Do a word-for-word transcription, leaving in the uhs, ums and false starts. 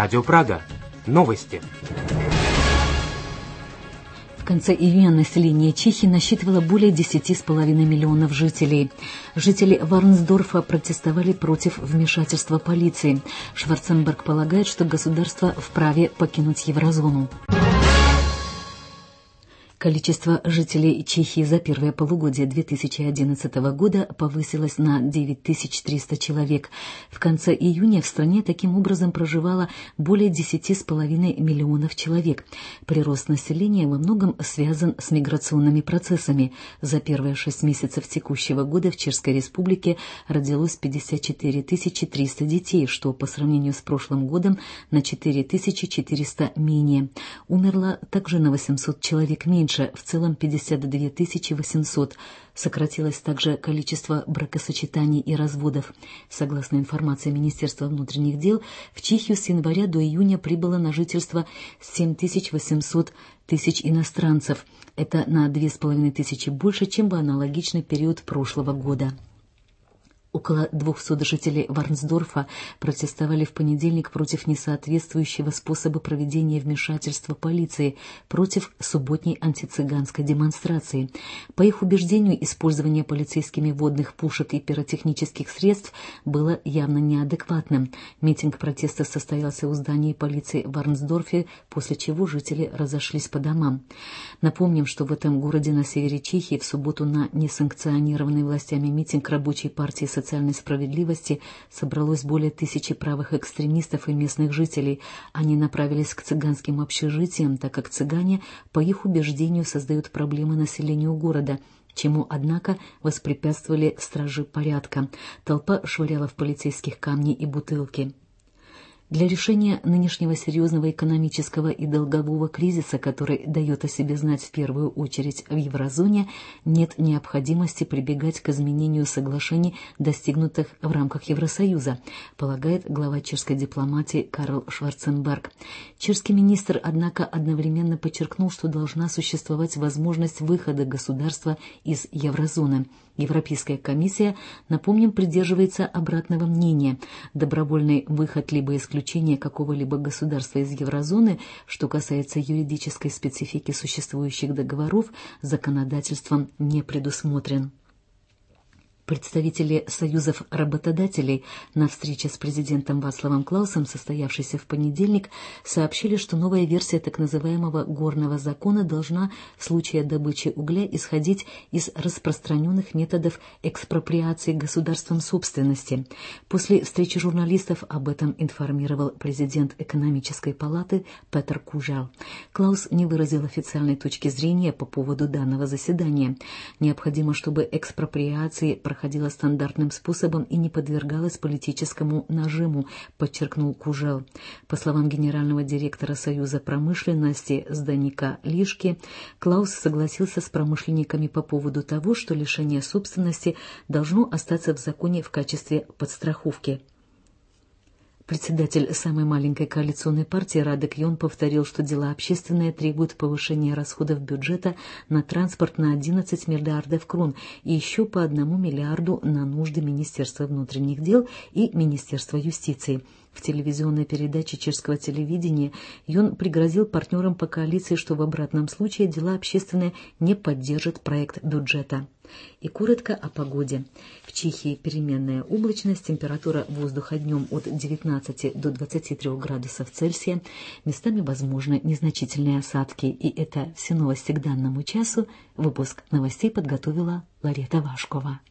Радио Прага. Новости. В конце июня население Чехии насчитывало более десяти с половиной миллионов жителей. Жители Варнсдорфа протестовали против вмешательства полиции. Шварценберг полагает, что государство вправе покинуть еврозону. Количество жителей Чехии за первое полугодие две тысячи одиннадцатого года повысилось на девять тысяч триста человек. В конце июня в стране таким образом проживало более десяти с половиной миллионов человек. Прирост населения во многом связан с миграционными процессами. За первые шесть месяцев текущего года в Чешской Республике родилось пятьдесят четыре тысячи триста детей, что по сравнению с прошлым годом на четыре тысячи четыреста менее. Умерло также на восемьсот человек меньше. В целом пятьдесят две тысячи восемьсот. Сократилось также количество бракосочетаний и разводов. Согласно информации Министерства внутренних дел, в Чехию с января до июня прибыло на жительство семь тысяч восемьсот тысяч иностранцев. Это на две с половиной тысячи больше, чем в аналогичный период прошлого года. Около двухсот жителей Варнсдорфа протестовали в понедельник против несоответствующего способа проведения вмешательства полиции против субботней антицыганской демонстрации. По их убеждению, использование полицейскими водных пушек и пиротехнических средств было явно неадекватным. Митинг протеста состоялся у здания полиции в Варнсдорфе, после чего жители разошлись по домам. Напомним, что в этом городе на севере Чехии в субботу на несанкционированный властями митинг рабочей партии социальной справедливости собралось более тысячи правых экстремистов и местных жителей. Они направились к цыганским общежитиям, так как цыгане, по их убеждению, создают проблемы населению города, чему, однако, воспрепятствовали стражи порядка. Толпа швыряла в полицейских камни и бутылки. Для решения нынешнего серьезного экономического и долгового кризиса, который дает о себе знать в первую очередь в еврозоне, нет необходимости прибегать к изменению соглашений, достигнутых в рамках Евросоюза, полагает глава чешской дипломатии Карл Шварценберг. Чешский министр, однако, одновременно подчеркнул, что должна существовать возможность выхода государства из еврозоны. Европейская комиссия, напомним, придерживается обратного мнения. Добровольный выход либо исключение какого-либо государства из еврозоны, что касается юридической специфики существующих договоров, законодательством не предусмотрен. Представители союзов работодателей на встрече с президентом Вацлавом Клаусом, состоявшейся в понедельник, сообщили, что новая версия так называемого горного закона должна в случае добычи угля исходить из распространенных методов экспроприации государством собственности. После встречи журналистов об этом информировал президент экономической палаты Петер Кужал. Клаус не выразил официальной точки зрения по поводу данного заседания. Необходимо, чтобы экспроприации проходила стандартным способом и не подвергалась политическому нажиму, подчеркнул Кужел. По словам генерального директора Союза промышленности Зданика Лишки, Клаус согласился с промышленниками по поводу того, что лишение собственности должно остаться в законе в качестве подстраховки. Председатель самой маленькой коалиционной партии Радек Йон повторил, что дела общественные требуют повышения расходов бюджета на транспорт на одиннадцать миллиардов крон и еще по одному миллиарду на нужды Министерства внутренних дел и Министерства юстиции. В телевизионной передаче чешского телевидения Йон пригрозил партнерам по коалиции, что в обратном случае дела общественные не поддержат проект бюджета. И коротко о погоде. В Чехии переменная облачность, температура воздуха днем от девятнадцати до двадцати трёх градусов Цельсия, местами возможны незначительные осадки. И это все новости к данному часу. Выпуск новостей подготовила Ларета Вашкова.